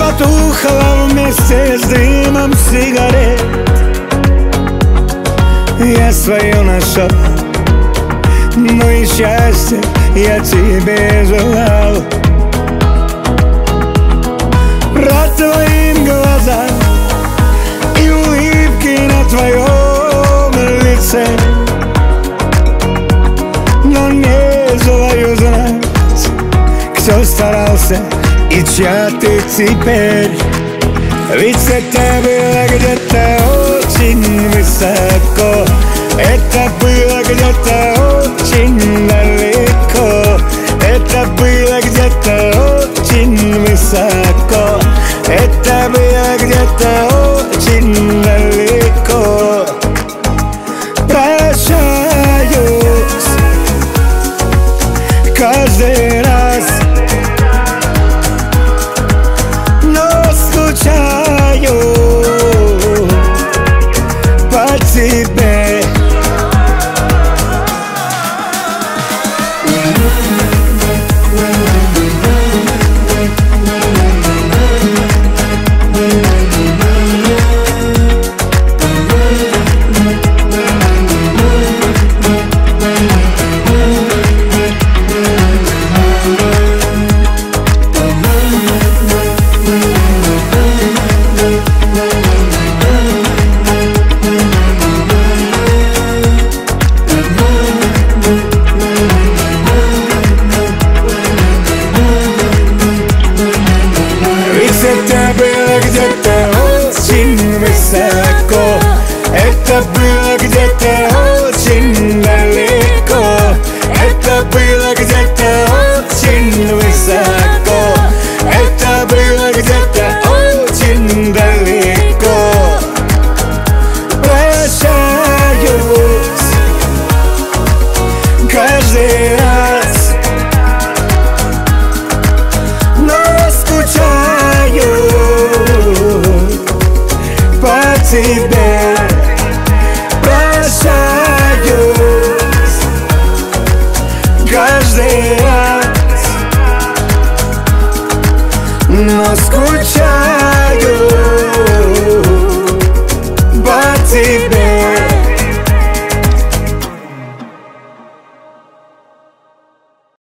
потухла вместе с дымом сигарет. Я свое нашел, но и счастье я тебе желал. Рад твоим глазам и улыбки на твоем лице, но не желаю знать, кто старался и чья ты теперь. Ведь это было где-то очень высоко, это было где-то очень далеко, это было где-то очень высоко, это было где-то очень далеко. Прощаюсь каждый раз, но скучаю по тебе. Это было где-то очень высоко, это было где-то очень далеко, это было где-то очень высоко, это было где-то очень далеко. Прощаюсь каждый раз, но скучаю по тебе. Прощаюсь каждый раз, но скучаю